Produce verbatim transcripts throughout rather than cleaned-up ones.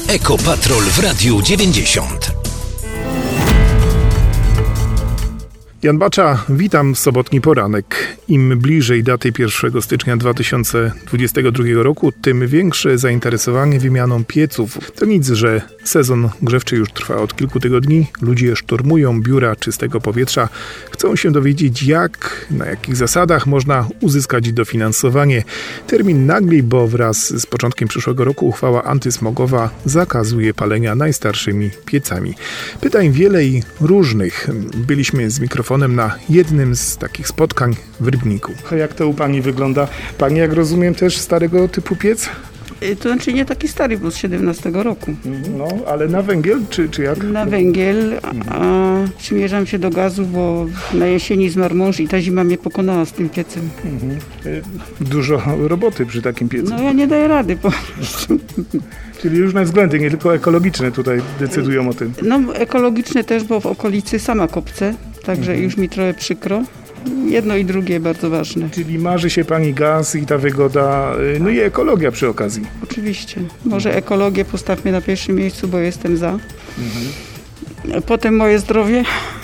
Ekopatrol w Radiu dziewięćdziesiąt. Jan Bacza, witam w sobotni poranek. Im bliżej daty pierwszego stycznia dwa tysiące dwudziestego drugiego roku, tym większe zainteresowanie wymianą pieców. To nic, że sezon grzewczy już trwa od kilku tygodni. Ludzie szturmują biura czystego powietrza. Chcą się dowiedzieć, jak, na jakich zasadach można uzyskać dofinansowanie. Termin nagli, bo wraz z początkiem przyszłego roku uchwała antysmogowa zakazuje palenia najstarszymi piecami. Pytań wiele i różnych. Byliśmy z mikrofonem na jednym z takich spotkań w Rybniku. A jak to u Pani wygląda? Pani, jak rozumiem, też starego typu piec? To znaczy nie taki stary, bo z siedemnastego roku. No, ale na węgiel, czy, czy jak? Na węgiel, a przymierzam się do gazu, bo na jesieni zmarł mąż i ta zima mnie pokonała z tym piecem. Mhm. Dużo roboty przy takim piecu. No ja nie daję rady po prostu. Czyli różne względy, nie tylko ekologiczne tutaj decydują o tym. No ekologiczne też, bo w okolicy sama kopcę, także mhm. już mi trochę przykro. Jedno i drugie bardzo ważne. Czyli marzy się Pani gaz i ta wygoda, no i ekologia przy okazji. Oczywiście. Może ekologię postawmy na pierwszym miejscu, bo jestem za. Mhm. Potem moje zdrowie,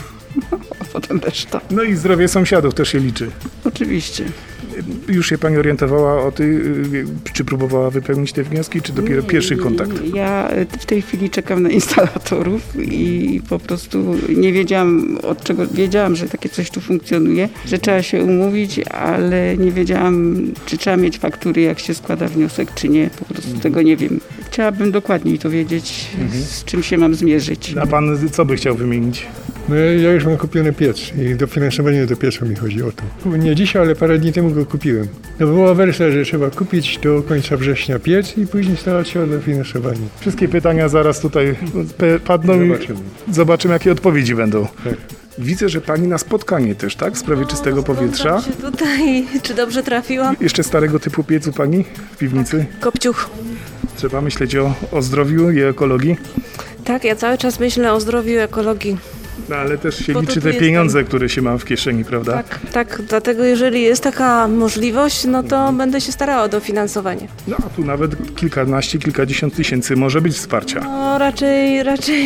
a potem reszta. No i zdrowie sąsiadów też się liczy. Oczywiście. Już się Pani orientowała o tych, czy próbowała wypełnić te wnioski, czy dopiero nie, pierwszy kontakt? Ja w tej chwili czekam na instalatorów i po prostu nie wiedziałam od czego, wiedziałam, że takie coś tu funkcjonuje, że trzeba się umówić, ale nie wiedziałam, czy trzeba mieć faktury, jak się składa wniosek, czy nie. Po prostu mhm. tego nie wiem. Chciałabym dokładniej to wiedzieć, mhm. z czym się mam zmierzyć. A Pan co by chciał wymienić? No ja już mam kupiony piec i dofinansowanie do pieca mi chodzi o to. Nie dzisiaj, ale parę dni temu go kupiłem. No była wersja, że trzeba kupić do końca września piec i później starać się o dofinansowanie. Wszystkie pytania zaraz tutaj padną Zobaczymy. i zobaczymy, jakie odpowiedzi będą. Tak. Widzę, że Pani na spotkanie też, tak? W sprawie no, czystego powietrza. Się tutaj, czy dobrze trafiłam? Jeszcze starego typu piecu Pani w piwnicy? Tak. Kopciuch. Trzeba myśleć o, o zdrowiu i ekologii. Tak, ja cały czas myślę o zdrowiu i ekologii. No ale też się Bo liczy tu te jestem. pieniądze, które się ma w kieszeni, prawda? Tak, tak, dlatego jeżeli jest taka możliwość, no to mhm. będę się starała o dofinansowanie. No a tu nawet kilkanaście, kilkadziesiąt tysięcy może być wsparcia. No raczej, raczej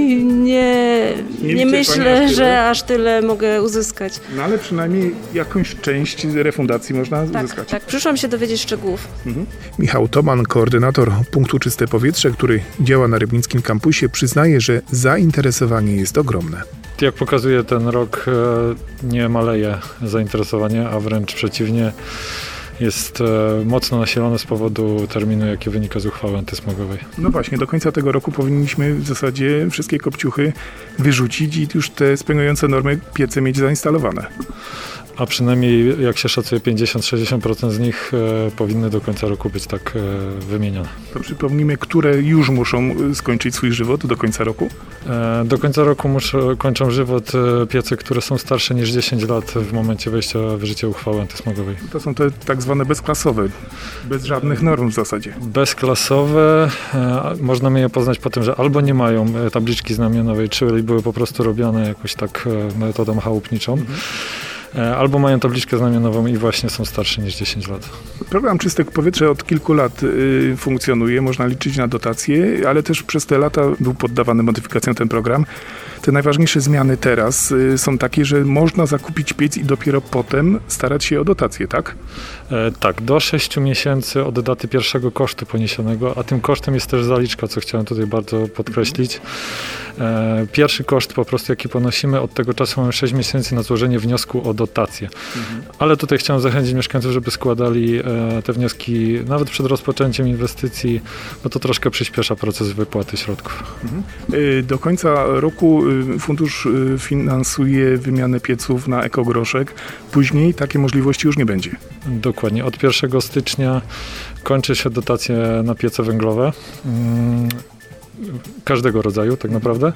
nie, Nie nie liczy myślę, pani aż tyle? że aż tyle mogę uzyskać. No ale przynajmniej jakąś część refundacji można Tak, uzyskać. tak, przyszłam się dowiedzieć szczegółów. Mhm. Michał Toman, koordynator punktu Czyste Powietrze, który działa na rybnickim kampusie, przyznaje, że zainteresowanie jest ogromne. Jak pokazuje ten rok, nie maleje zainteresowanie, a wręcz przeciwnie, jest mocno nasilone z powodu terminu, jaki wynika z uchwały antysmogowej. No właśnie, do końca tego roku powinniśmy w zasadzie wszystkie kopciuchy wyrzucić i już te spełniające normy piece mieć zainstalowane. A przynajmniej, jak się szacuje, pięćdziesiąt do sześćdziesięciu procent z nich e, powinny do końca roku być tak e, wymienione. To przypomnijmy, które już muszą skończyć swój żywot do końca roku? E, do końca roku muszą, kończą żywot e, piece, które są starsze niż dziesięć lat w momencie wejścia w życie uchwały antysmogowej. To są te tak zwane bezklasowe, bez żadnych norm w zasadzie. Bezklasowe, e, można je poznać po tym, że albo nie mają tabliczki znamionowej, czyli były po prostu robione jakoś tak e, metodą chałupniczą. Mhm. Albo mają tabliczkę znamionową i właśnie są starsze niż dziesięć lat. Program Czyste Powietrze od kilku lat y, funkcjonuje, można liczyć na dotacje, ale też przez te lata był poddawany modyfikacjom ten program. Te najważniejsze zmiany teraz y, są takie, że można zakupić piec i dopiero potem starać się o dotację, tak? E, tak, do sześciu miesięcy od daty pierwszego kosztu poniesionego, a tym kosztem jest też zaliczka, co chciałem tutaj bardzo podkreślić. E, pierwszy koszt po prostu, jaki ponosimy, od tego czasu mamy sześć miesięcy na złożenie wniosku o dotację. Mhm. Ale tutaj chciałem zachęcić mieszkańców, żeby składali e, te wnioski nawet przed rozpoczęciem inwestycji, bo to troszkę przyspiesza proces wypłaty środków. Mhm. Y, do końca roku y, fundusz y, finansuje wymianę pieców na ekogroszek. Później takiej możliwości już nie będzie. Dokładnie. Od pierwszego stycznia kończy się dotacje na piece węglowe. Mm, każdego rodzaju tak naprawdę.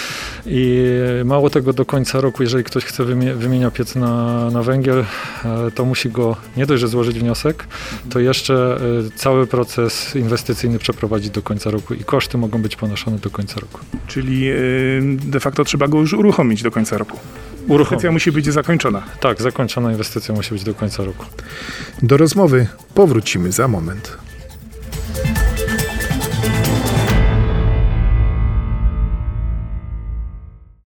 I mało tego, do końca roku, jeżeli ktoś chce wymi- wymienia piec na, na węgiel, to musi go nie dość, że złożyć wniosek, to jeszcze cały proces inwestycyjny przeprowadzić do końca roku i koszty mogą być ponoszone do końca roku. Czyli de facto trzeba go już uruchomić do końca roku. Inwestycja musi być zakończona. Tak, zakończona inwestycja musi być do końca roku. Do rozmowy powrócimy za moment.